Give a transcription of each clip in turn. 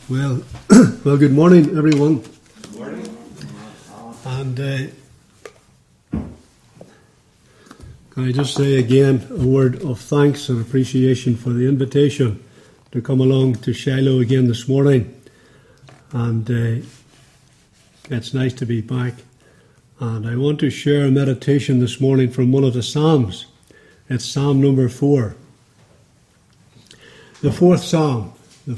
Well, good morning, everyone. Good morning. And can I just say again a word of thanks and appreciation for the invitation to come along to Shiloh again this morning. And it's nice to be back. And I want to share a meditation this morning from one of the Psalms. It's Psalm number 4. The fourth Psalm.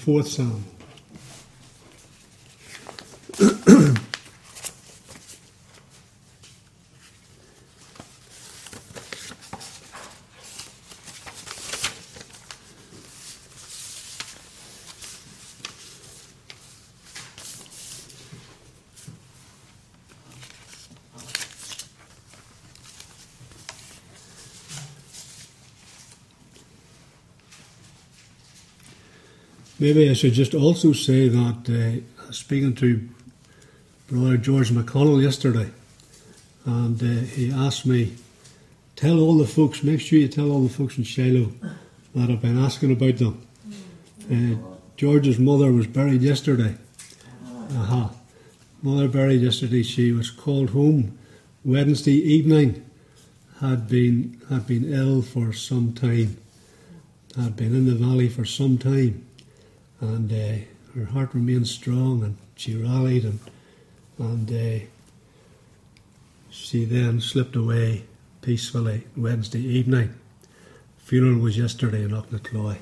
Maybe I should just also say that speaking to Brother George McConnell yesterday, and he asked me, tell all the folks, make sure you tell all the folks in Shiloh that I've been asking about them. George's mother was buried yesterday. Mother buried yesterday. She was called home Wednesday evening. Had been ill for some time. Had been in the valley for some time. And her heart remained strong, and she rallied, and she then slipped away peacefully Wednesday evening. Funeral was yesterday in Aucknacloy,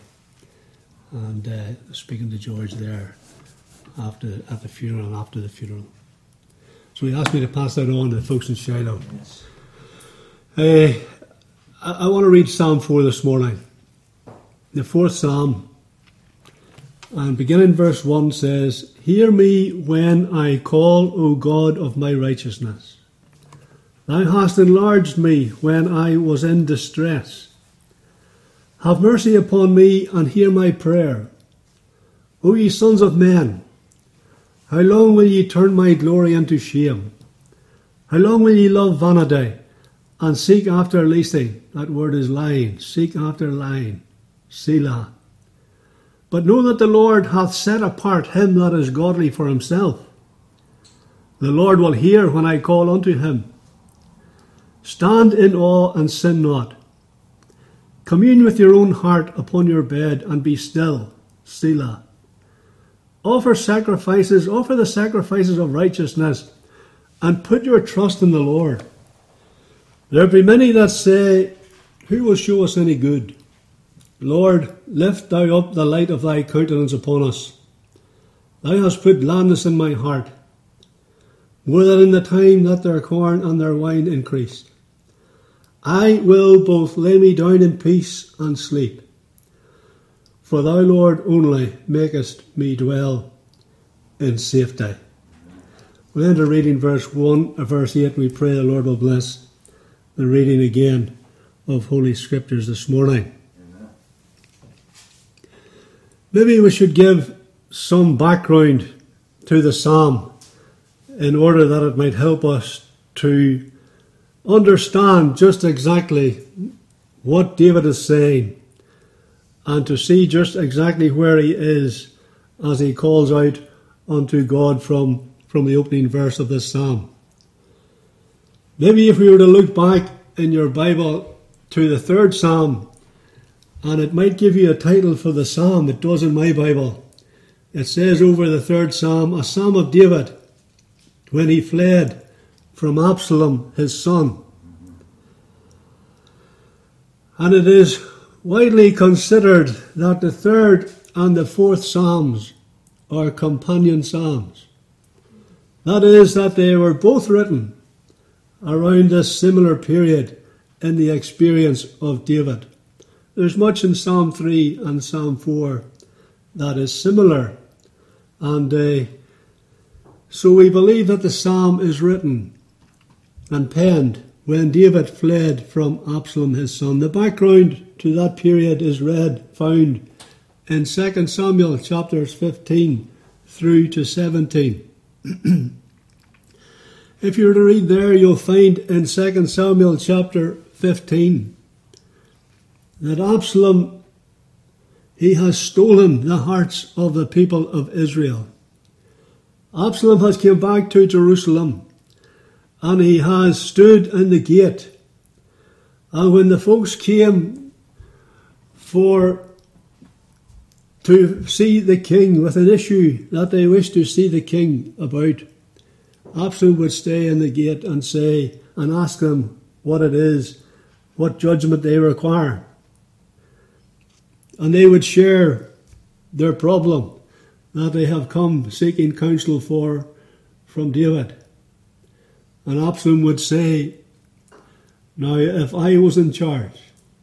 and speaking to George there at the funeral and after the funeral. So he asked me to pass that on to the folks in Shiloh. Yes. I want to read Psalm 4 this morning. The fourth Psalm. And beginning verse 1 says, Hear me when I call, O God of my righteousness. Thou hast enlarged me when I was in distress. Have mercy upon me and hear my prayer. O ye sons of men, how long will ye turn my glory into shame? How long will ye love vanity and seek after leasing? That word is lying. Seek after lying. Selah. But know that the Lord hath set apart him that is godly for himself. The Lord will hear when I call unto him. Stand in awe and sin not. Commune with your own heart upon your bed and be still. Selah. Offer the sacrifices of righteousness, and put your trust in the Lord. There be many that say, Who will show us any good? Lord, lift thou up the light of thy countenance upon us. Thou hast put gladness in my heart, more than in the time that their corn and their wine increased. I will both lay me down in peace and sleep. For thou, Lord, only makest me dwell in safety. We enter reading verse 8. We pray the Lord will bless the reading again of Holy Scriptures this morning. Maybe we should give some background to the psalm in order that it might help us to understand just exactly what David is saying and to see just exactly where he is as he calls out unto God from the opening verse of this psalm. Maybe if we were to look back in your Bible to the third psalm, and it might give you a title for the psalm. It does in my Bible. It says over the third psalm, a psalm of David when he fled from Absalom, his son. And it is widely considered that the third and the fourth psalms are companion psalms. That is, that they were both written around this similar period in the experience of David. There's much in Psalm 3 and Psalm 4 that is similar. And so we believe that the psalm is written and penned when David fled from Absalom his son. The background to that period is found in 2 Samuel chapters 15 through to 17. If you were to read there, you'll find in 2 Samuel chapter 15 that Absalom, he has stolen the hearts of the people of Israel. Absalom has come back to Jerusalem, and he has stood in the gate. And when the folks came to see the king with an issue that they wished to see the king about, Absalom would stay in the gate and say and ask them what it is, what judgment they require. And they would share their problem that they have come seeking counsel from David. And Absalom would say, now if I was in charge,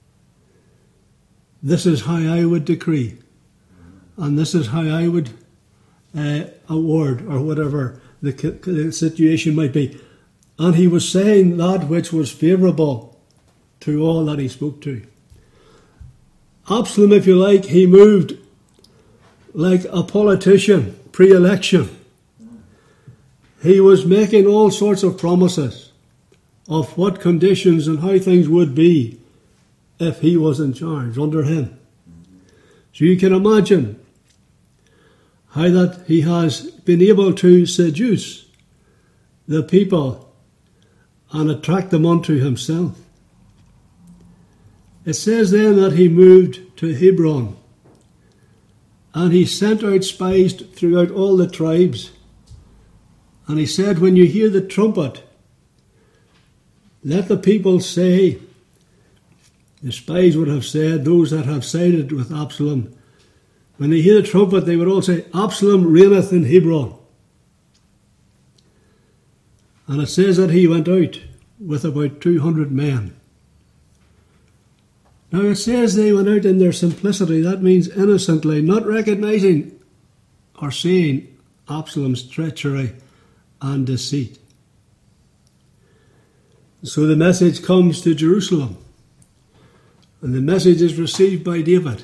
this is how I would decree, and this is how I would award, or whatever the situation might be. And he was saying that which was favourable to all that he spoke to. Absalom, if you like, he moved like a politician pre-election. He was making all sorts of promises of what conditions and how things would be if he was in charge under him. So you can imagine how that he has been able to seduce the people and attract them unto himself. It says then that he moved to Hebron, and he sent out spies throughout all the tribes. And he said, when you hear the trumpet, let the people say, the spies would have said, those that have sided with Absalom, when they hear the trumpet, they would all say, Absalom reigneth in Hebron. And it says that he went out with about 200 men. Now it says they went out in their simplicity. That means innocently, not recognising or seeing Absalom's treachery and deceit. So the message comes to Jerusalem, and the message is received by David.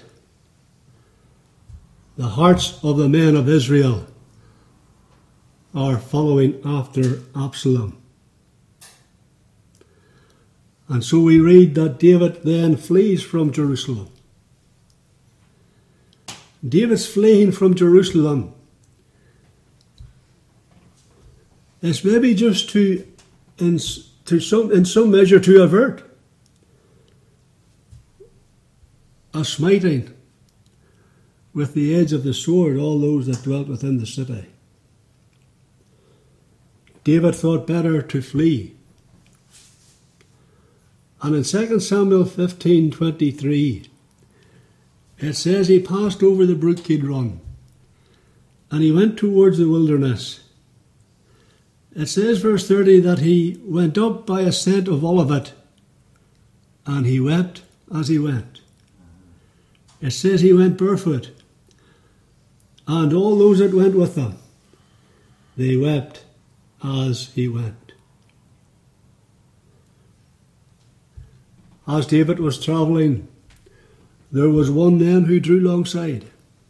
The hearts of the men of Israel are following after Absalom. And so we read that David then flees from Jerusalem. David's fleeing from Jerusalem is maybe just in some measure to avert a smiting with the edge of the sword all those that dwelt within the city. David thought better to flee. And in 2 Samuel 15:23, it says he passed over the brook Kidron, and he went towards the wilderness. It says, verse 30, that he went up by ascent of Olivet, and he wept as he went. It says he went barefoot, and all those that went with him, they wept as he went. As David was travelling, there was one then who drew alongside.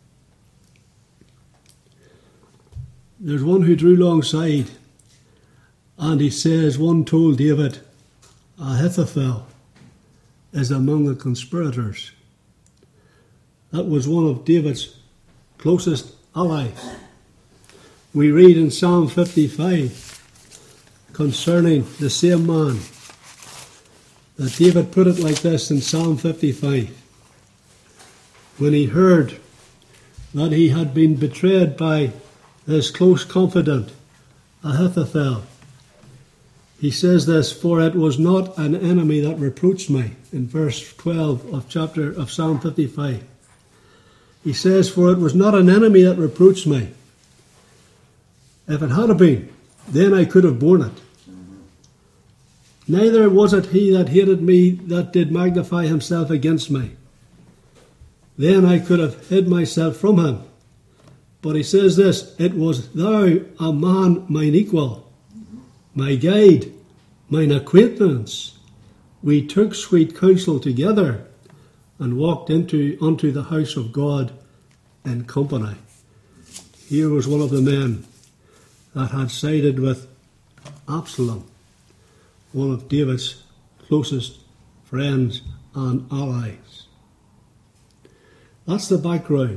There's one who drew alongside, and he says, one told David, Ahithophel is among the conspirators. That was one of David's closest allies. We read in Psalm 55 concerning the same man, that David put it like this in Psalm 55. When he heard that he had been betrayed by his close confidant, Ahithophel, he says this, for it was not an enemy that reproached me, in verse 12 of Psalm 55. He says, for it was not an enemy that reproached me. If it had been, then I could have borne it. Neither was it he that hated me that did magnify himself against me. Then I could have hid myself from him. But he says this, it was thou, a man mine equal, my guide, mine acquaintance. We took sweet counsel together, and walked unto the house of God in company. Here was one of the men that had sided with Absalom, one of David's closest friends and allies. That's the background.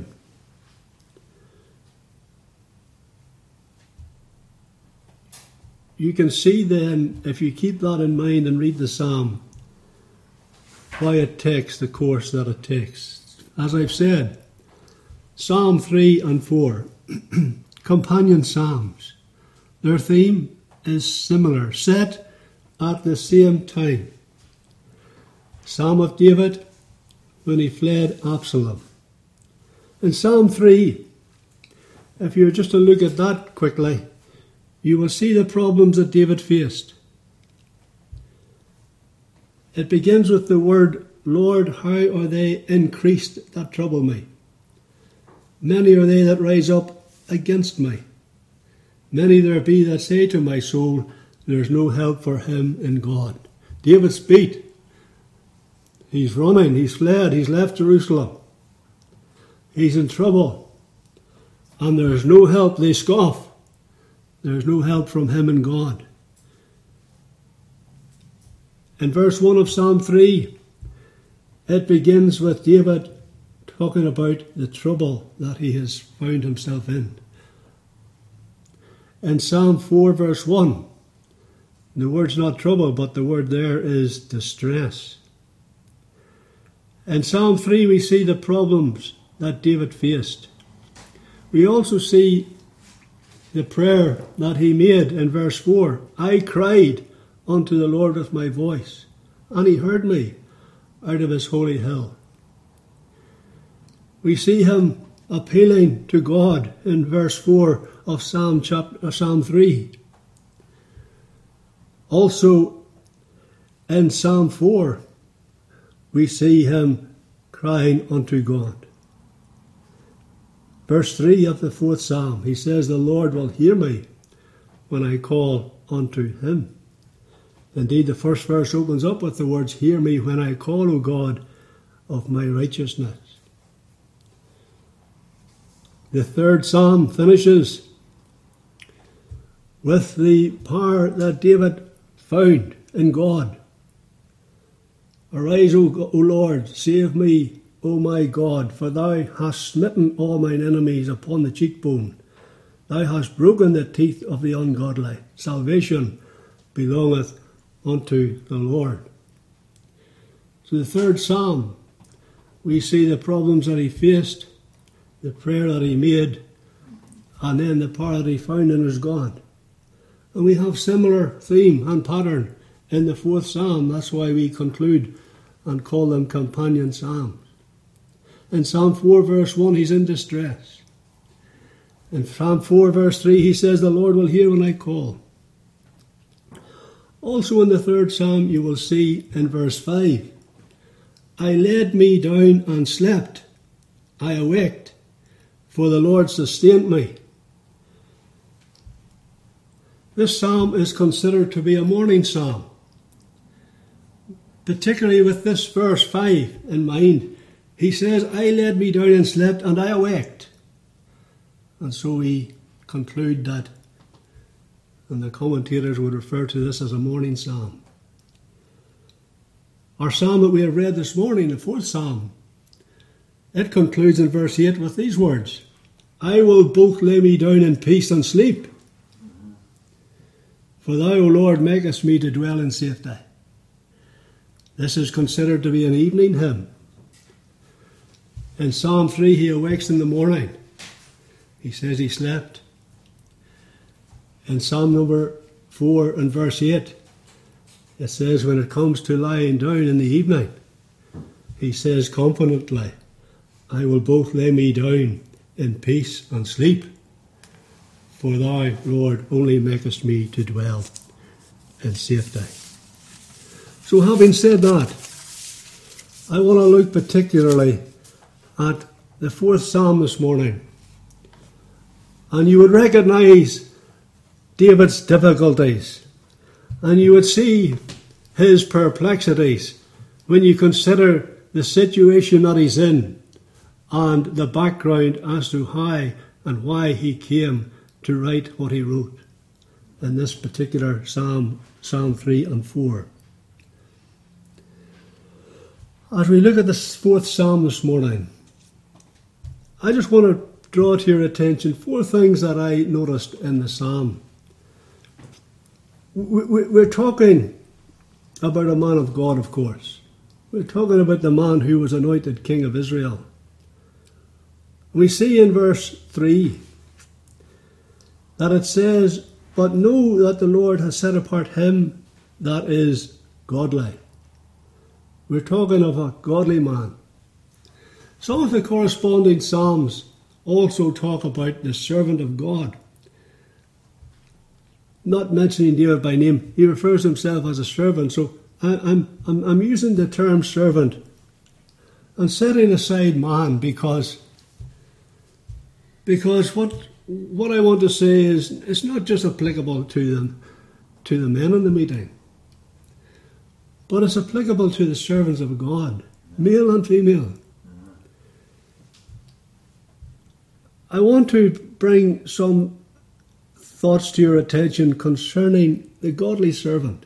You can see then, if you keep that in mind and read the psalm, why it takes the course that it takes. As I've said, Psalm 3 and 4, companion psalms. Their theme is similar, set at the same time. Psalm of David when he fled Absalom. In Psalm 3, if you were just to look at that quickly, you will see the problems that David faced. It begins with the word, Lord, how are they increased that trouble me? Many are they that rise up against me. Many there be that say to my soul, there is no help for him in God. David's beat. He's running, he's fled, he's left Jerusalem. He's in trouble. And there is no help, they scoff. There is no help from him in God. In verse 1 of Psalm 3, it begins with David talking about the trouble that he has found himself in. In Psalm 4 verse 1, the word's not trouble, but the word there is distress. In Psalm 3 we see the problems that David faced. We also see the prayer that he made in verse 4. I cried unto the Lord with my voice, and he heard me out of his holy hill. We see him appealing to God in verse 4 of Psalm 3. Also in Psalm 4 we see him crying unto God. Verse 3 of the 4th Psalm, he says, the Lord will hear me when I call unto him. Indeed, the first verse opens up with the words, hear me when I call, O God, of my righteousness. The 3rd Psalm finishes with the power that David found in God. Arise, O Lord, save me, O my God, for thou hast smitten all mine enemies upon the cheekbone. Thou hast broken the teeth of the ungodly. Salvation belongeth unto the Lord. So the 3rd Psalm, we see the problems that he faced, the prayer that he made, and then the power that he found in his God. And we have similar theme and pattern in the 4th Psalm. That's why we conclude and call them companion psalms. In Psalm 4 verse 1, he's in distress. In Psalm 4 verse 3, he says, the Lord will hear when I call. Also in the 3rd Psalm, you will see in verse 5, I laid me down and slept. I awaked, for the Lord sustained me. This psalm is considered to be a morning psalm, particularly with this verse 5 in mind. He says, I laid me down and slept, and I awaked. And so we conclude that, and the commentators would refer to this as a morning psalm. Our psalm that we have read this morning, the 4th Psalm, it concludes in verse 8 with these words, I will both lay me down in peace and sleep, for thou, O Lord, makest me to dwell in safety. This is considered to be an evening hymn. In Psalm 3, he awakes in the morning. He says he slept. In Psalm number 4 and verse 8, it says when it comes to lying down in the evening, he says confidently, I will both lay me down in peace and sleep, for thou, Lord, only makest me to dwell in safety. So having said that, I want to look particularly at the 4th Psalm this morning. And you would recognise David's difficulties, and you would see his perplexities when you consider the situation that he's in and the background as to how and why he came to write what he wrote in this particular Psalm 3 and 4. As we look at the 4th Psalm this morning, I just want to draw to your attention 4 things that I noticed in the psalm. We're talking about a man of God, of course. We're talking about the man who was anointed king of Israel. We see in verse 3 that it says, "But know that the Lord has set apart him that is godly." We're talking of a godly man. Some of the corresponding psalms also talk about the servant of God. Not mentioning David by name, he refers to himself as a servant. So I'm using the term servant and setting aside man because what I want to say is it's not just applicable to the men in the meeting, but it's applicable to the servants of God, male and female. I want to bring some thoughts to your attention concerning the godly servant.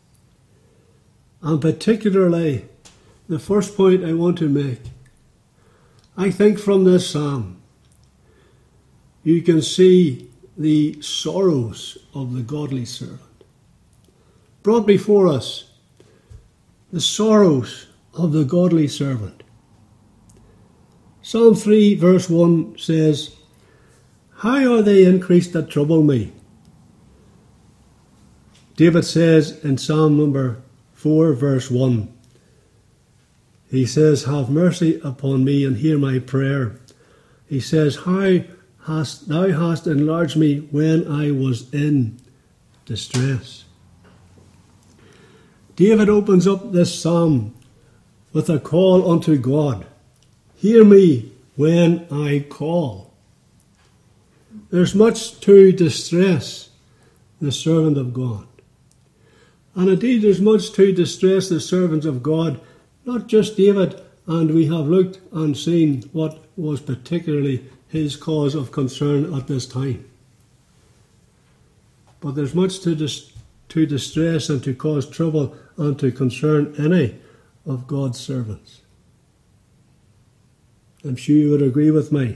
And particularly, the first point I want to make, I think from this psalm, you can see the sorrows of the godly servant. Brought before us, the sorrows of the godly servant. Psalm 3 verse 1 says, "How are they increased that trouble me?" David says in Psalm number 4 verse 1, he says, "Have mercy upon me and hear my prayer." He says, "Thou hast enlarged me when I was in distress." David opens up this psalm with a call unto God. Hear me when I call. There's much to distress the servant of God. And indeed there's much to distress the servants of God, not just David, and we have looked and seen what was particularly his cause of concern at this time. But there's much to distress and to cause trouble and to concern any of God's servants. I'm sure you would agree with me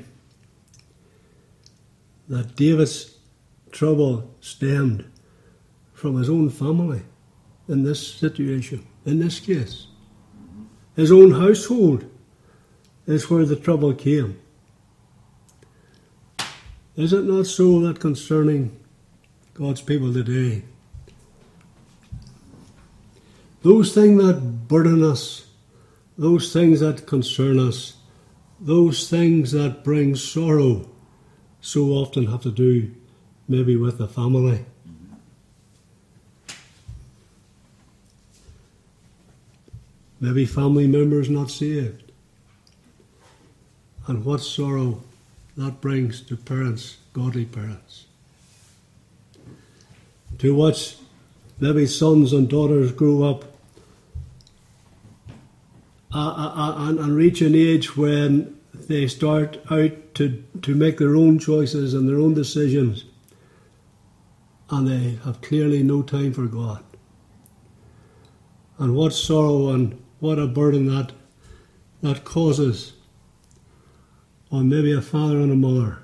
that David's trouble stemmed from his own family in this situation, in this case. His own household is where the trouble came. Is it not so that concerning God's people today, those things that burden us, those things that concern us, those things that bring sorrow, so often have to do maybe with the family? Maybe family members not saved. And what sorrow that brings to parents, godly parents. To watch maybe sons and daughters grow up and reach an age when they start out to make their own choices and their own decisions, and they have clearly no time for God. And what sorrow and what a burden that causes on maybe a father and a mother.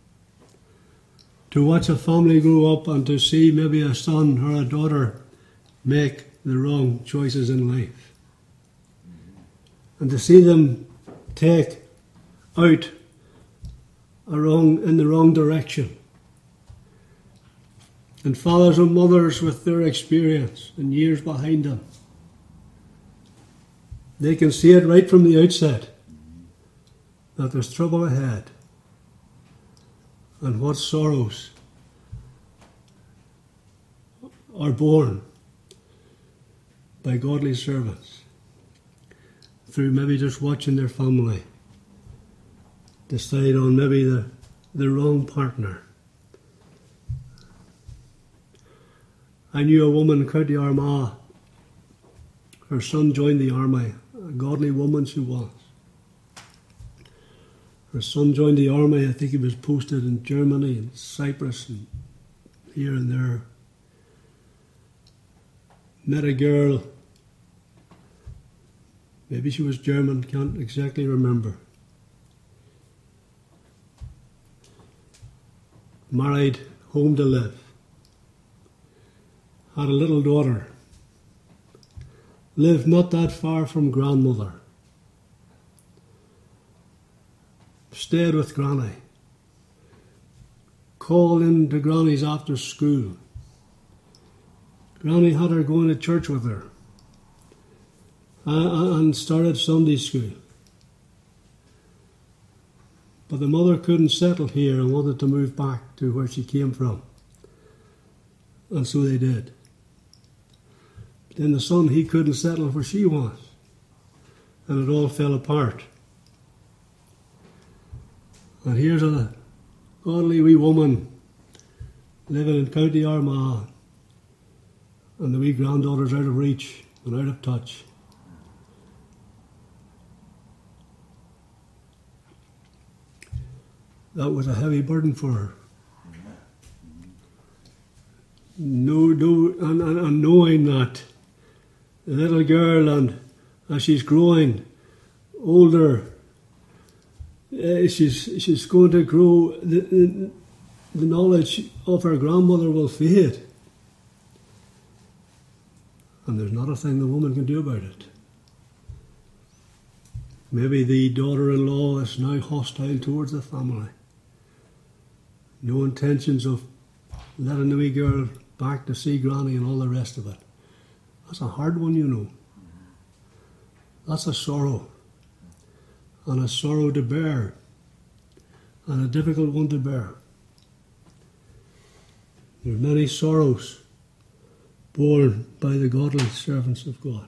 To watch a family grow up and to see maybe a son or a daughter make the wrong choices in life. And to see them take out in the wrong direction. And fathers and mothers with their experience and years behind them, they can see it right from the outset that there's trouble ahead. And what sorrows are born by godly servants through maybe just watching their family decide on maybe the wrong partner. I knew a woman in County Armagh. Her son joined the army, a godly woman she was. Her son joined the army. I think he was posted in Germany and Cyprus and here and there. Met a girl. Maybe she was German, can't exactly remember. married, home to live. Had a little daughter. Lived not that far from grandmother. Stayed with Granny. Called into Granny's after school. Granny had her going to church with her. And started Sunday school. But the mother couldn't settle here and wanted to move back to where she came from. And so they did. Then the son, he couldn't settle where she was. And it all fell apart. And here's a godly wee woman living in County Armagh. And the wee granddaughter's out of reach and out of touch. That was a heavy burden for her. And knowing that the little girl, and as she's growing older, she's going to grow, the knowledge of her grandmother will fade. And there's not a thing the woman can do about it. Maybe the daughter-in-law is now hostile towards the family. No intentions of letting the wee girl back to see Granny and all the rest of it. That's a hard one, you know. That's a sorrow. And a sorrow to bear. And a difficult one to bear. There are many sorrows borne by the godly servants of God.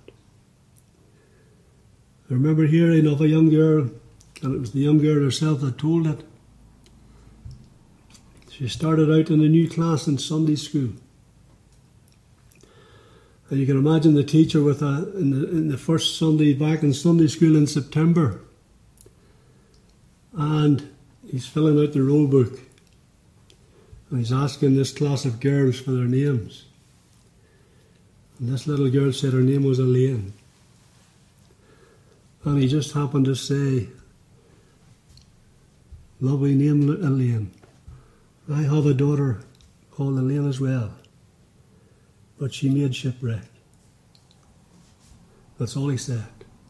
I remember hearing of a young girl, and it was the young girl herself that told it. She started out in a new class in Sunday school. And you can imagine the teacher in the first Sunday back in Sunday school in September. And he's filling out the roll book. And he's asking this class of girls for their names. And this little girl said her name was Elaine. And he just happened to say, lovely name, Elaine. I have a daughter called Elaine as well. But she made shipwreck. That's all he said.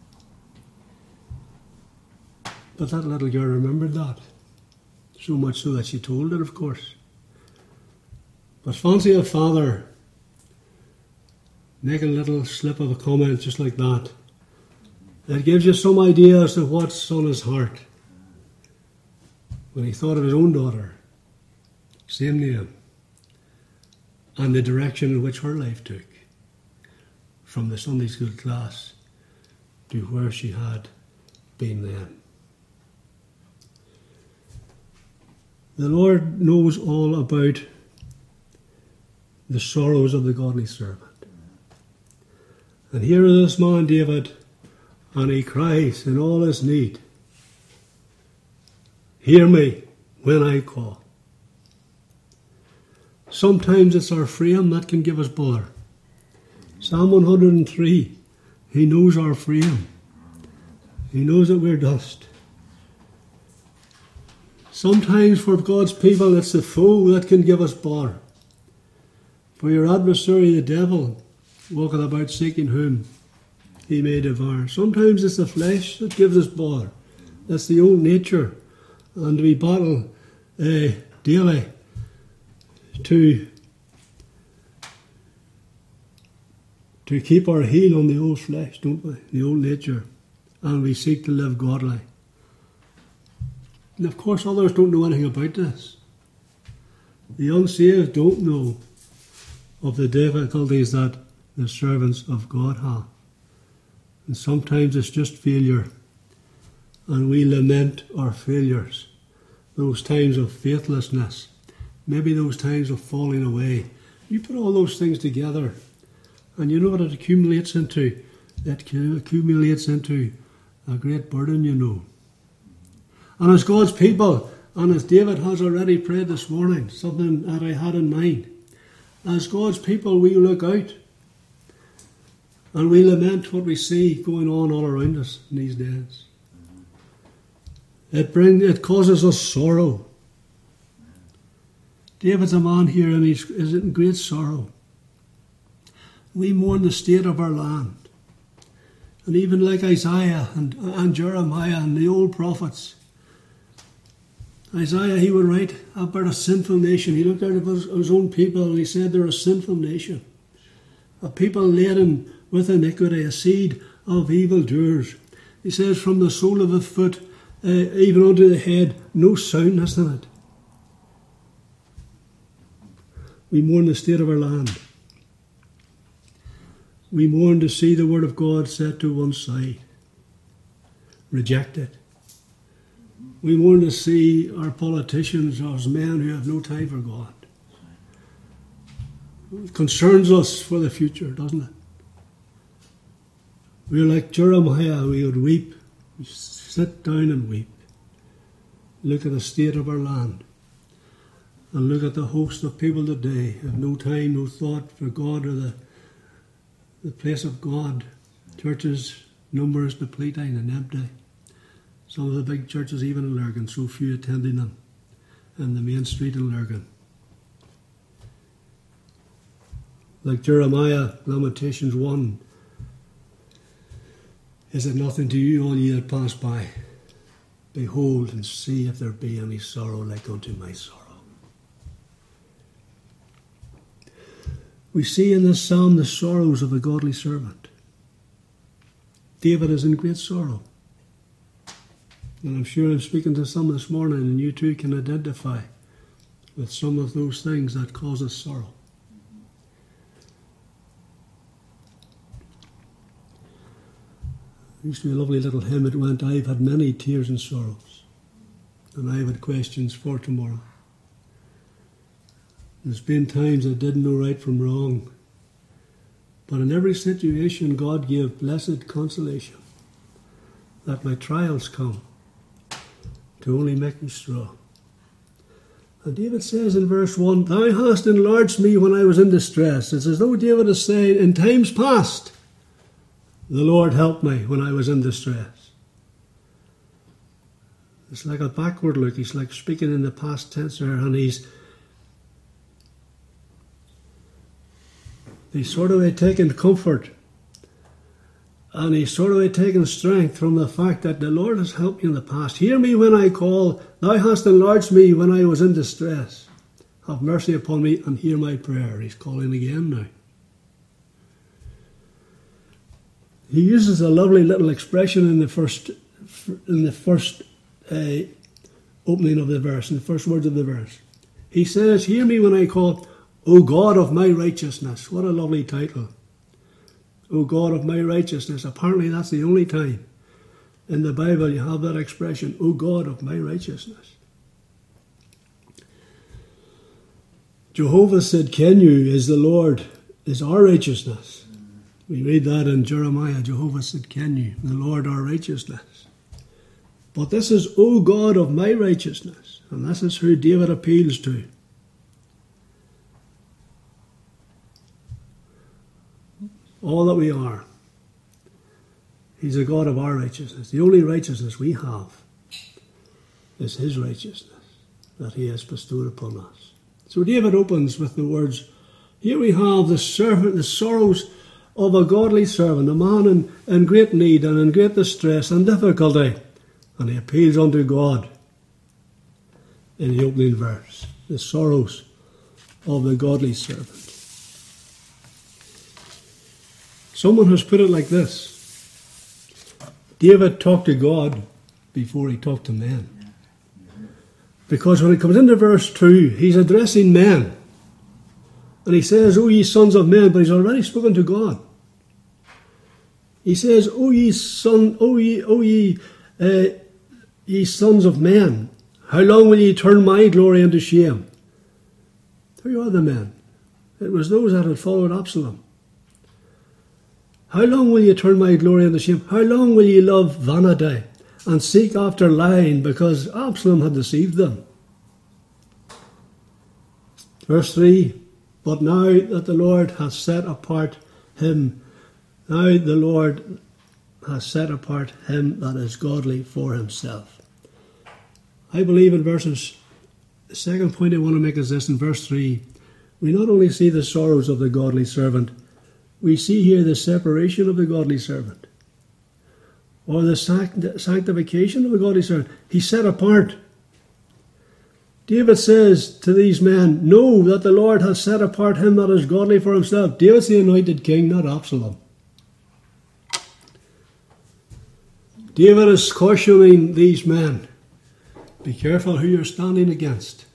But that little girl remembered that. So much so that she told it, of course. But fancy a father making a little slip of a comment just like that. That gives you some idea as to what's on his heart. When he thought of his own daughter, same name, and the direction in which her life took, from the Sunday school class to where she had been then. The Lord knows all about the sorrows of the godly servant. And here is this man David, and he cries in all his need, hear me when I call. Sometimes it's our frame that can give us bother. Psalm 103, he knows our frame. He knows that we're dust. Sometimes for God's people it's the foe that can give us bother. For your adversary the devil walketh about seeking whom he may devour. Sometimes it's the flesh that gives us bother. That's the old nature. And we battle daily to keep our heel on the old flesh, don't we? The old nature. And we seek to live godly. And of course others don't know anything about this. The unsaved don't know of the difficulties that the servants of God have. And sometimes it's just failure. And we lament our failures. Those times of faithlessness. Maybe those times of falling away. You put all those things together, and you know what it accumulates into? It accumulates into a great burden, you know. And as God's people, and as David has already prayed this morning, something that I had in mind, as God's people we look out and we lament what we see going on all around us in these days. It causes us sorrow. David's a man here and he's in great sorrow. We mourn the state of our land. And even like Isaiah and Jeremiah and the old prophets, Isaiah, he would write about a sinful nation. He looked out at his own people and he said they're a sinful nation. A people laden with iniquity, a seed of evildoers. He says from the sole of the foot even unto the head, no soundness in it. We mourn the state of our land. We mourn to see the word of God set to one side, rejected. We mourn to see our politicians as men who have no time for God. It concerns us for the future, doesn't it? We're like Jeremiah, we would weep, we sit down and weep. Look at the state of our land. And look at the host of people today who have no time, no thought for God or the place of God. Churches, numbers depleting and empty. Some of the big churches, even in Lurgan, so few attending them, and the main street in Lurgan. Like Jeremiah, Lamentations 1, is it nothing to you, all ye that pass by? Behold and see if there be any sorrow like unto my sorrow. We see in this psalm the sorrows of a godly servant. David is in great sorrow. And I'm sure I'm speaking to some this morning, and you too can identify with some of those things that cause us sorrow. There used to be a lovely little hymn. It went, I've had many tears and sorrows, and I've had questions for tomorrow. There's been times I didn't know right from wrong, but in every situation God gave blessed consolation that my trials come to only make me strong. And David says in verse 1, Thou hast enlarged me when I was in distress. It's as though David is saying, in times past, the Lord helped me when I was in distress. It's like a backward look. He's like speaking in the past tense there, and he's sort of taken comfort and he's sort of taken strength from the fact that the Lord has helped me in the past. Hear me when I call. Thou hast enlarged me when I was in distress. Have mercy upon me and hear my prayer. He's calling again now. He uses a lovely little expression in the first opening of the verse, in the first words of the verse. He says, hear me when I call, O God of my righteousness. What a lovely title. O God of my righteousness. Apparently that's the only time in the Bible you have that expression, O God of my righteousness. Jehovah Sidkenu is the Lord, is our righteousness. We read that in Jeremiah, Jehovah Sidkenu, the Lord our righteousness. But this is, O God of my righteousness. And this is who David appeals to. All that we are. He's a God of our righteousness. The only righteousness we have is his righteousness that he has bestowed upon us. So David opens with the words, here we have the sorrows of a godly servant, a man in great need and in great distress and difficulty. And he appeals unto God in the opening verse. The sorrows of the godly servant. Someone has put it like this. David talked to God before he talked to men. Because when it comes into verse 2, he's addressing men. And he says, O ye sons of men, but he's already spoken to God. He says, ye sons of men, how long will ye turn my glory into shame? Who are the men? It was those that had followed Absalom. How long will ye turn my glory into shame? How long will ye love vanity and seek after lying, because Absalom had deceived them? Verse 3, but now that the Lord hath set apart him, now the Lord has set apart him that is godly for himself. I believe in verses The second point I want to make is this: in verse 3, we not only see the sorrows of the godly servant, we see here the separation of the godly servant, or the sanctification of the godly servant. He's set apart. David says to these men, know that the Lord has set apart him that is godly for himself. David's the anointed king, not Absalom. David is cautioning these men, be careful who you're standing against.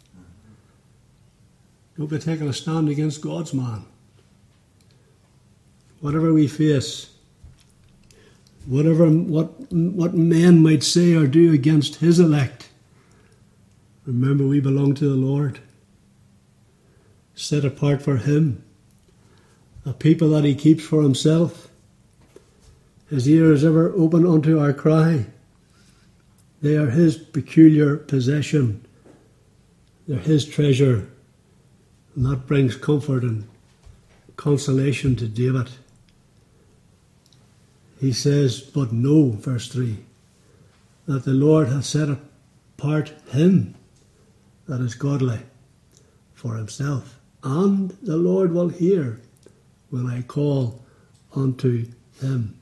Don't be taking a stand against God's man. Whatever we face, what men might say or do against his elect, remember we belong to the Lord, set apart for him, a people that he keeps for himself. His ear is ever open unto our cry. They are his peculiar possession. They're his treasure. And that brings comfort and consolation to David. He says, but know, verse 3, that the Lord hath set apart him that is godly for himself. And the Lord will hear when I call unto him.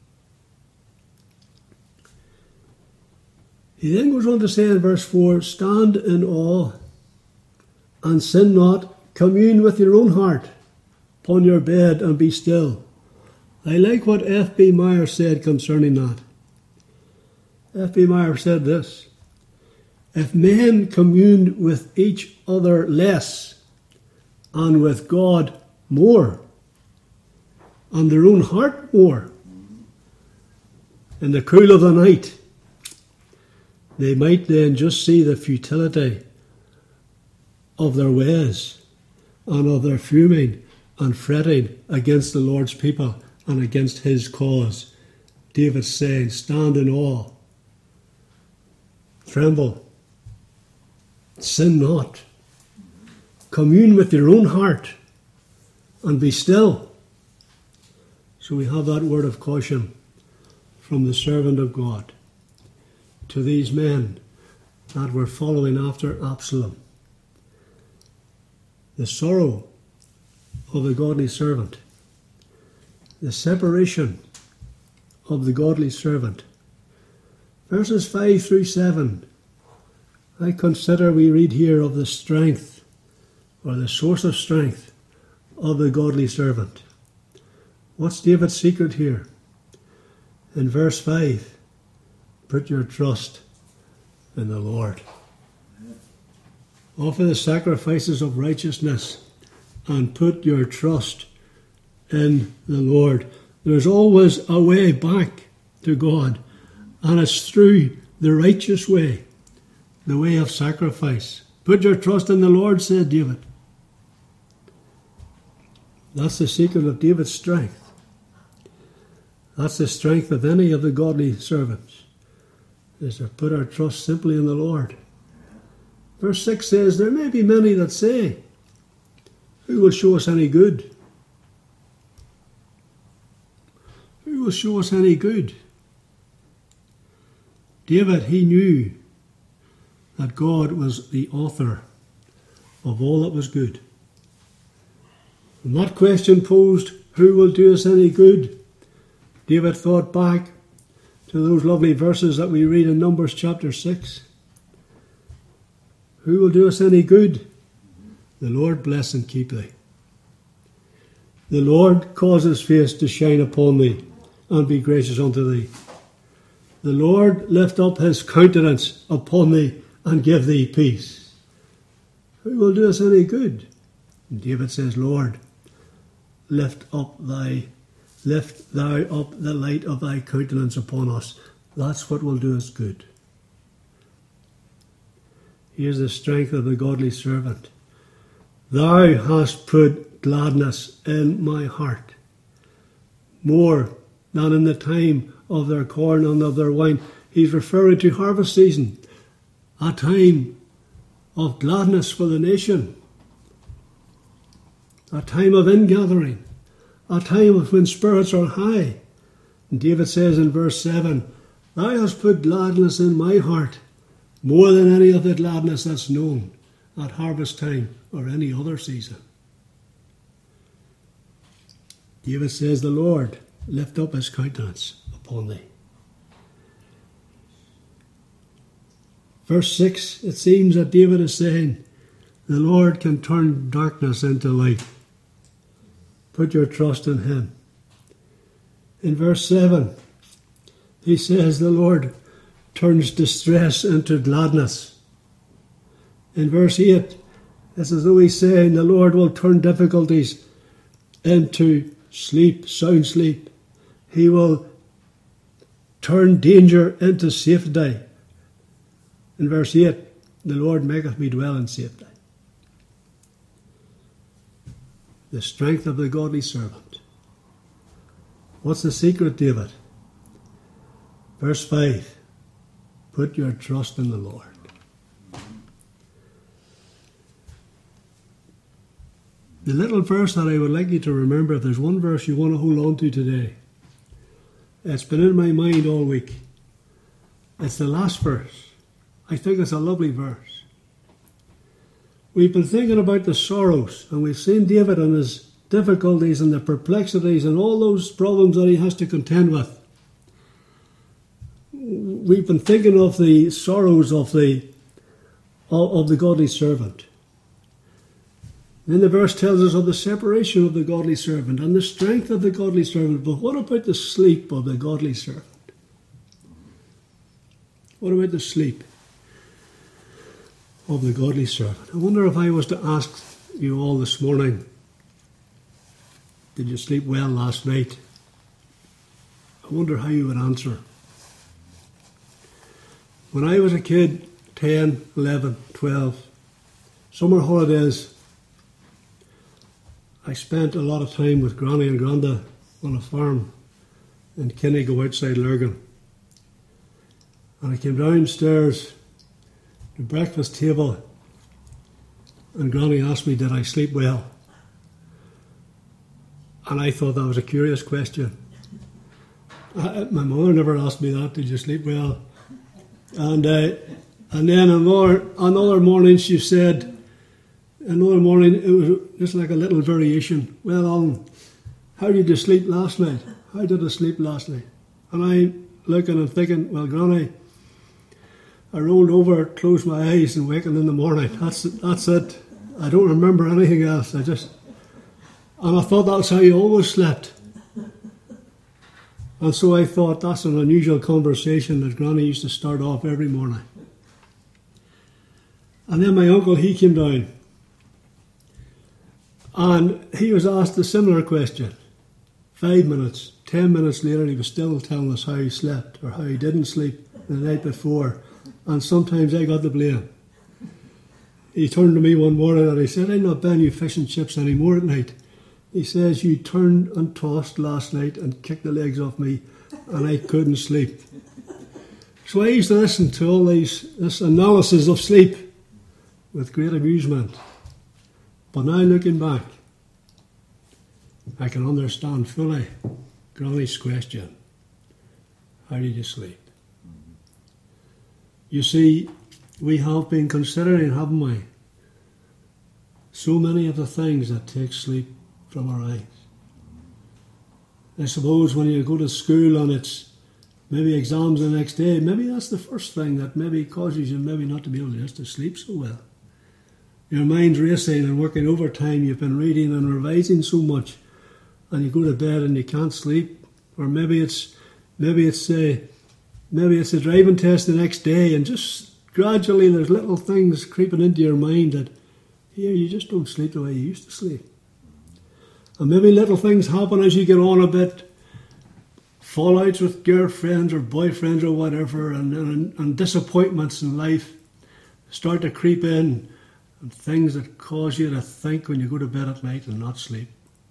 He then goes on to say in verse 4, stand in awe and sin not, commune with your own heart upon your bed and be still. I like what F.B. Meyer said concerning that. F.B. Meyer said this: if men communed with each other less and with God more and their own heart more in the cool of the night, they might then just see the futility of their ways and of their fuming and fretting against the Lord's people and against his cause. David's saying, stand in awe, tremble, sin not, commune with your own heart and be still. So we have that word of caution from the servant of God to these men that were following after Absalom. The sorrow of the godly servant, the separation of the godly servant. Verses 5 through 7, I consider we read here of the strength, or the source of strength, of the godly servant. What's David's secret here? In verse 5, put your trust in the Lord. Offer the sacrifices of righteousness and put your trust in the Lord. There's always a way back to God, and it's through the righteous way, the way of sacrifice. Put your trust in the Lord, said David. That's the secret of David's strength. That's the strength of any of the godly servants, is to put our trust simply in the Lord. Verse 6 says, there may be many that say, who will show us any good? Who will show us any good? David, he knew that God was the author of all that was good. When that question posed, who will do us any good? David thought back to those lovely verses that we read in Numbers chapter 6. Who will do us any good? The Lord bless and keep thee. The Lord cause his face to shine upon thee and be gracious unto thee. The Lord lift up his countenance upon thee and give thee peace. Who will do us any good? And David says, Lord, lift thou up the light of thy countenance upon us. That's what will do us good. Here's the strength of the godly servant. Thou hast put gladness in my heart, more than in the time of their corn and of their wine. He's referring to harvest season, a time of gladness for the nation, a time of ingathering, a time of when spirits are high. And David says in verse 7, thou hast put gladness in my heart, more than any of the gladness that's known at harvest time or any other season. David says, the Lord lift up his countenance upon thee. Verse 6, it seems that David is saying, the Lord can turn darkness into light. Put your trust in him. In verse 7, he says, the Lord turns distress into gladness. In verse 8, it's as though he's saying, the Lord will turn difficulties into sleep, sound sleep. He will turn danger into safety. In verse 8, the Lord maketh me dwell in safety. The strength of the godly servant. What's the secret, David? Verse 5, put your trust in the Lord. The little verse that I would like you to remember, if there's one verse you want to hold on to today, it's been in my mind all week. It's the last verse. I think it's a lovely verse. We've been thinking about the sorrows, and we've seen David and his difficulties and the perplexities and all those problems that he has to contend with. We've been thinking of the sorrows of the godly servant. Then the verse tells us of the separation of the godly servant and the strength of the godly servant. But what about the sleep of the godly servant? What about the sleep of the godly servant? I wonder if I was to ask you all this morning, did you sleep well last night? I wonder how you would answer. When I was a kid, 10, 11, 12, summer holidays, I spent a lot of time with Granny and Granda on a farm in Kinnigo outside Lurgan. And I came downstairs to the breakfast table and Granny asked me, did I sleep well? And I thought that was a curious question. My mother never asked me that, did you sleep well? And then another morning she said, another morning it was just like a little variation. Well, Alan, how did you sleep last night? How did I sleep last night? And I'm looking and thinking, well, Granny, I rolled over, closed my eyes and wakened in the morning. That's it. I don't remember anything else. And I thought that's how you always slept. And so I thought that's an unusual conversation that Granny used to start off every morning. And then my uncle, he came down. And he was asked a similar question. 5 minutes, 10 minutes later, he was still telling us how he slept or how he didn't sleep the night before. And sometimes I got the blame. He turned to me one morning and he said, I'm not buying you fish and chips anymore at night. He says, you turned and tossed last night and kicked the legs off me and I couldn't sleep. So I used to listen to all this analysis of sleep with great amusement. But now looking back, I can understand fully Granny's question. How did you sleep? You see, we have been considering, haven't we, so many of the things that take sleep from our eyes. I suppose when you go to school and it's maybe exams the next day, maybe that's the first thing that maybe causes you maybe not to be able just to sleep so well. Your mind's racing and working overtime, you've been reading and revising so much, and you go to bed and you can't sleep. Or maybe it's a driving test the next day, and just gradually there's little things creeping into your mind that, you just don't sleep the way you used to sleep. And maybe little things happen as you get on a bit, fallouts with girlfriends or boyfriends or whatever, and disappointments in life start to creep in, and things that cause you to think when you go to bed at night and not sleep.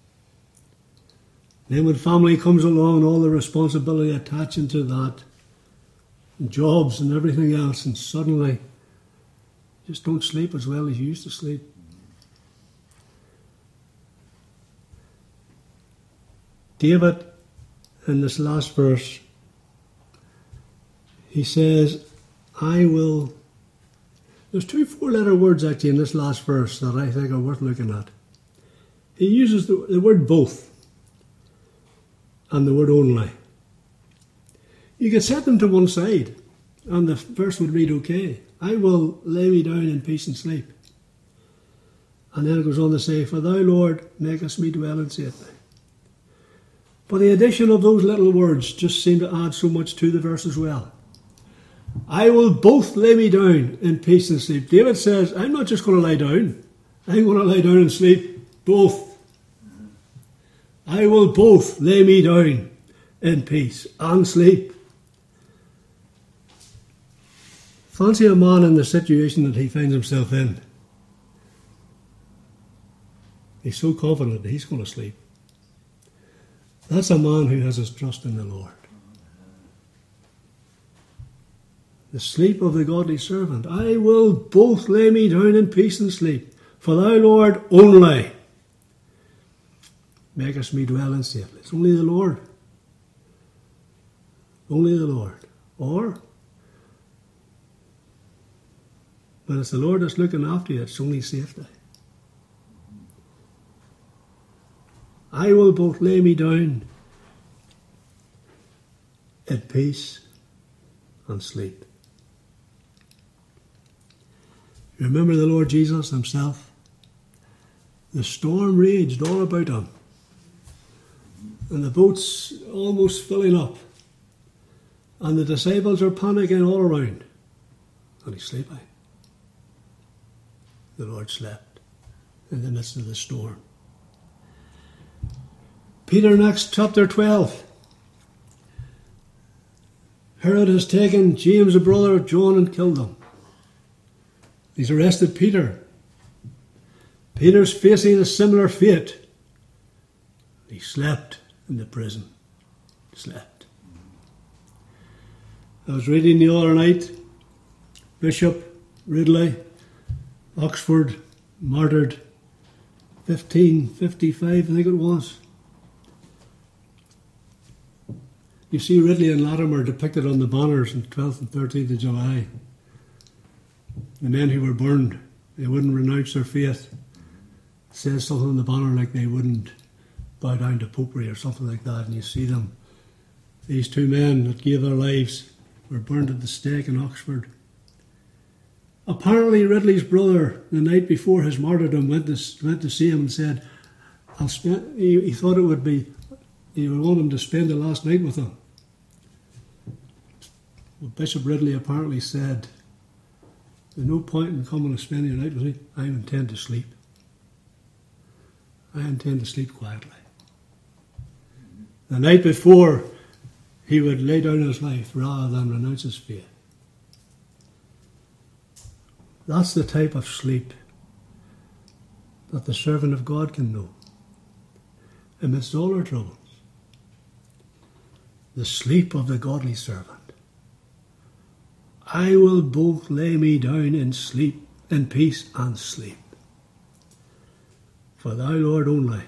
Then when family comes along, all the responsibility attaching to that, and jobs and everything else, and suddenly you just don't sleep as well as you used to sleep. David, in this last verse, he says, I will There's two four-letter words actually in this last verse that I think are worth looking at. He uses the word both and the word only. You could set them to one side and the verse would read okay. I will lay me down in peace and sleep. And then it goes on to say, for thou, Lord, makest me dwell in safety. But the addition of those little words just seem to add so much to the verse as well. I will both lay me down in peace and sleep. David says, I'm not just going to lie down. I'm going to lie down and sleep. Both. I will both lay me down in peace and sleep. Fancy a man in the situation that he finds himself in. He's so confident that he's going to sleep. That's a man who has his trust in the Lord. The sleep of the godly servant. I will both lay me down in peace and sleep. For thou, Lord, only makest me dwell in safety. It's only the Lord. Only the Lord. Or, when it's the Lord that's looking after you, it's only safety. I will both lay me down in peace and sleep. Remember the Lord Jesus himself? The storm raged all about him. And the boat's almost filling up. And the disciples are panicking all around. And he's sleeping. The Lord slept in the midst of the storm. Peter, next, chapter 12. Herod has taken James, the brother of John, and killed him. He's arrested Peter. Peter's facing a similar fate. He slept in the prison. Slept. I was reading the other night, Bishop Ridley, Oxford, martyred 1555, I think it was. You see Ridley and Latimer depicted on the banners on the 12th and 13th of July. The men who were burned, they wouldn't renounce their faith. It says something on the banner like they wouldn't bow down to popery or something like that. And you see them, these two men that gave their lives, were burned at the stake in Oxford. Apparently Ridley's brother, the night before his martyrdom, went to see him and said, he thought it would be, he would want him to spend the last night with him. Well, Bishop Ridley apparently said, there's no point in coming and spending the night with me. I intend to sleep. I intend to sleep quietly. The night before, he would lay down his life rather than renounce his faith. That's the type of sleep that the servant of God can know amidst all our troubles. The sleep of the godly servant. I will both lay me down in sleep, in peace and sleep. For thou, Lord, only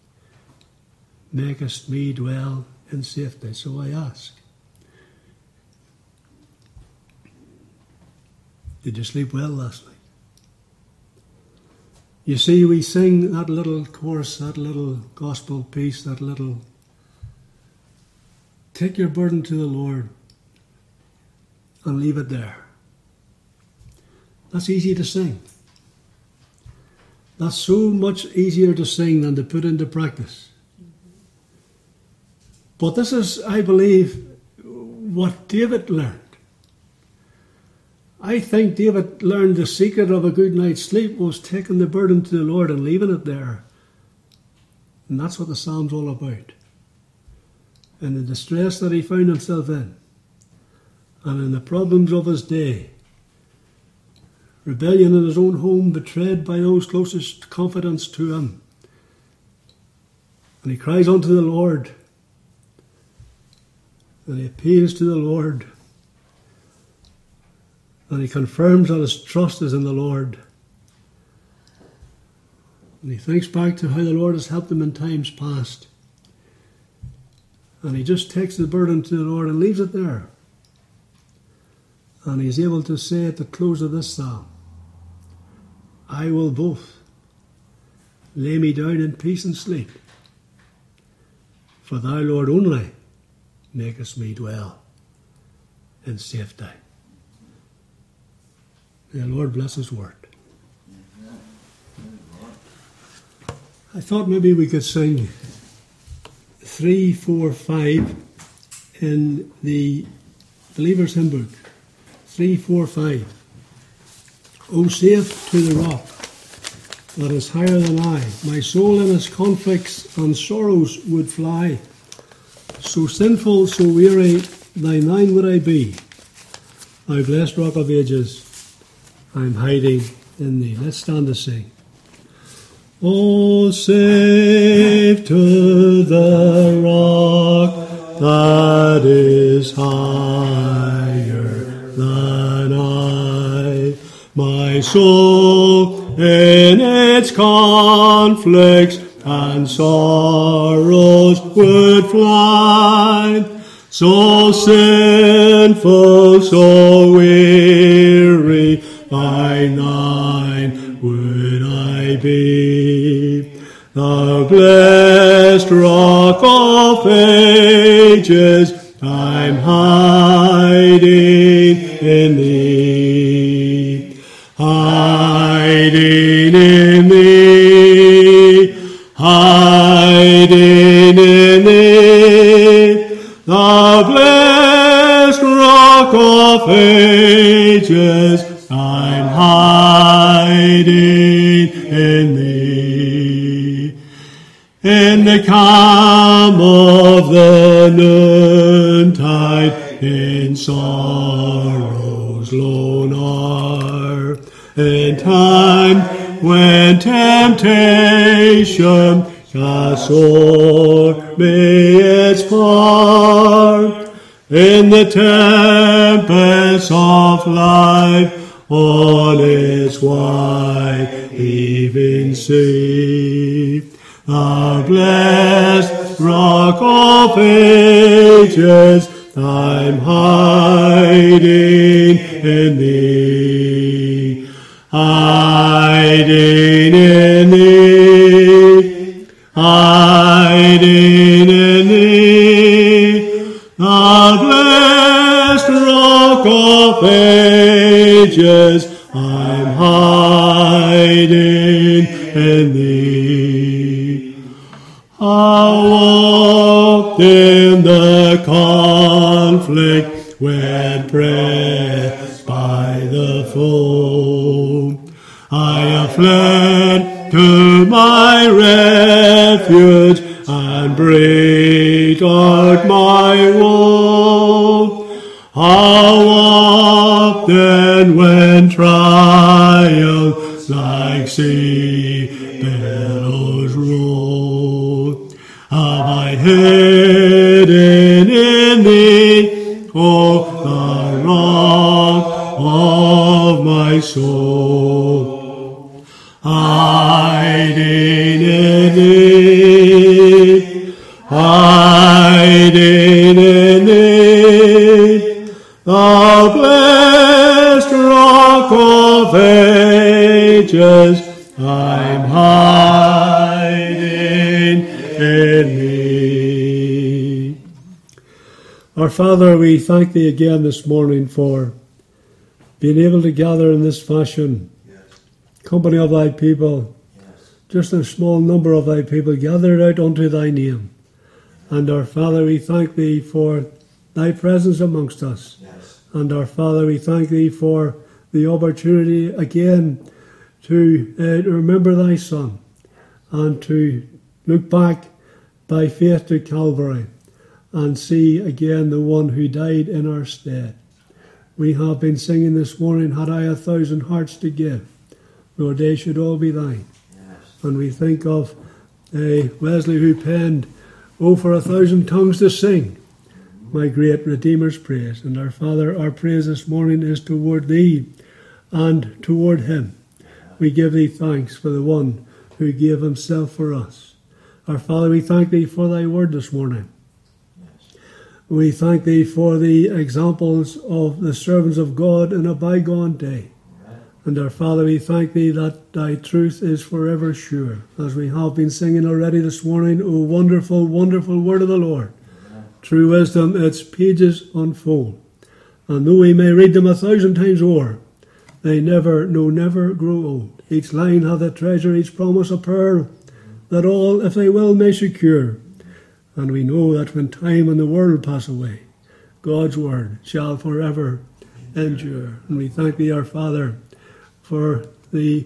makest me dwell in safety. So I ask, did you sleep well last night? You see, we sing that little chorus, that little gospel piece, that little, take your burden to the Lord and leave it there. That's easy to sing. That's so much easier to sing than to put into practice. But this is, I believe, what David learned. I think David learned the secret of a good night's sleep was taking the burden to the Lord and leaving it there. And that's what the Psalm's all about. And the distress that he found himself in, and in the problems of his day, rebellion in his own home, betrayed by those closest confidence to him. And he cries unto the Lord, and he appeals to the Lord, and he confirms that his trust is in the Lord. And he thinks back to how the Lord has helped him in times past. And he just takes the burden to the Lord and leaves it there. And he's able to say at the close of this psalm, I will both lay me down in peace and sleep. For thou, Lord, only makest me dwell in safety. May the Lord bless his word. I thought maybe we could sing 3, 4, 5 in the Believer's Hymn Book. 3, 4, 5. O safe to the rock that is higher than I, my soul in its conflicts and sorrows would fly. So sinful, so weary, thine would I be. Thou blessed rock of ages, I'm hiding in thee. Let's stand to sing. Oh, safe to the rock that is higher than I, my soul in its conflicts and sorrows would fly. So sinful, so weary, thine would I be. The blessed rock of ages, I'm hiding in thee. Hiding in thee. Hiding in thee. The blessed rock of ages, I'm hiding in thee. In the calm of the noontide, in sorrow's lone hour, in time when temptation casts o'er me its part, in the tempest of life, on its wide heaving sea, the blessed rock of ages, I'm hiding in thee. Hiding in thee. Hiding in thee. The blessed rock of ages, I'm hiding in thee. I walked in the conflict when pressed by the foe. I have fled to my refuge and breathed out my woe. How often when trials like sea billows roll, have I hidden in thee, O the rock of my soul. Hiding in thee, hiding in thee, the blessed rock of ages, I'm hiding in thee. Our Father, we thank thee again this morning for being able to gather in this fashion, company of thy people, just a small number of thy people gathered out unto thy name. And our Father, we thank thee for thy presence amongst us. And our Father, we thank thee for the opportunity again to remember thy Son and to look back by faith to Calvary and see again the one who died in our stead. We have been singing this morning, had I 1,000 hearts to give, Lord, they should all be thine. Yes. And we think of Wesley who penned, oh, for 1,000 tongues to sing my great Redeemer's praise. And our Father, our praise this morning is toward thee and toward him. We give thee thanks for the one who gave himself for us. Our Father, we thank thee for thy word this morning. Yes. We thank thee for the examples of the servants of God in a bygone day. And our Father, we thank thee that thy truth is forever sure. As we have been singing already this morning, O wonderful, wonderful word of the Lord. True wisdom its pages unfold. And though we may read them 1,000 times o'er, they never, no, never grow old. Each line hath a treasure, each promise a pearl, that all, if they will, may secure. And we know that when time and the world pass away, God's word shall forever endure. And we thank thee, our Father, for the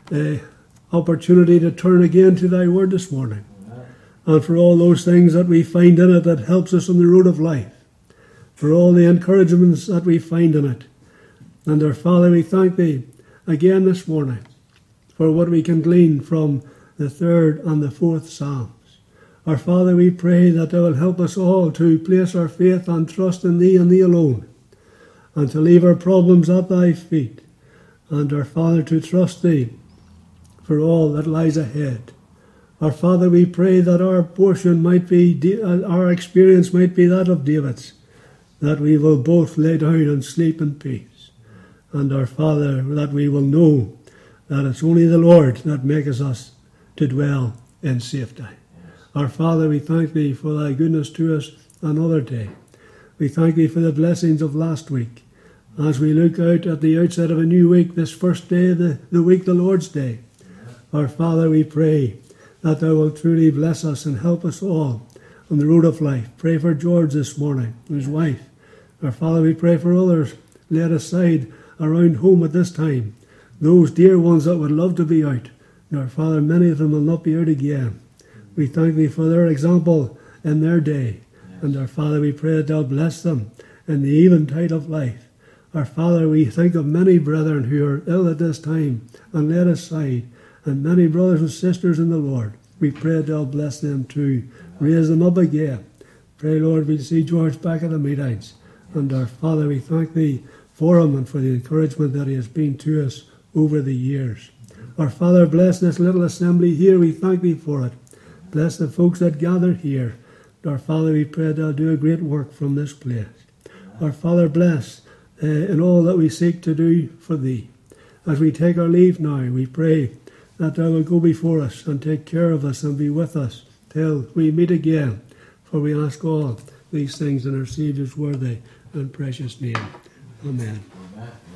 opportunity to turn again to thy word this morning. And for all those things that we find in it that helps us on the road of life. For all the encouragements that we find in it. And our Father, we thank thee again this morning for what we can glean from the 3rd and the 4th Psalms. Our Father, we pray that thou will help us all to place our faith and trust in thee and thee alone, and to leave our problems at thy feet, and our Father, to trust thee for all that lies ahead. Our Father, we pray that our portion might be, our experience might be that of David's, that we will both lay down and sleep in peace. And our Father, that we will know that it's only the Lord that maketh us to dwell in safety. Our Father, we thank thee for thy goodness to us another day. We thank thee for the blessings of last week. As we look out at the outset of a new week, this first day, the week, the Lord's Day, our Father, we pray that thou wilt truly bless us and help us all on the road of life. Pray for George this morning, his wife. Our Father, we pray for others laid aside around home at this time, those dear ones that would love to be out. Our Father, many of them will not be out again. We thank thee for their example in their day. And our Father, we pray that thou bless them in the eventide of life. Our Father, we think of many brethren who are ill at this time and laid aside, and many brothers and sisters in the Lord. We pray that thou bless them too. Raise them up again. Pray, Lord, we'll see George back at the meetings. And our Father, we thank thee for him and for the encouragement that he has been to us over the years. Our Father, bless this little assembly here. We thank thee for it. Bless the folks that gather here. Our Father, we pray they'll do a great work from this place. Our Father, bless in all that we seek to do for thee. As we take our leave now, we pray that thou will go before us and take care of us and be with us till we meet again. For we ask all these things in our Saviour's worthy and precious name. Amen.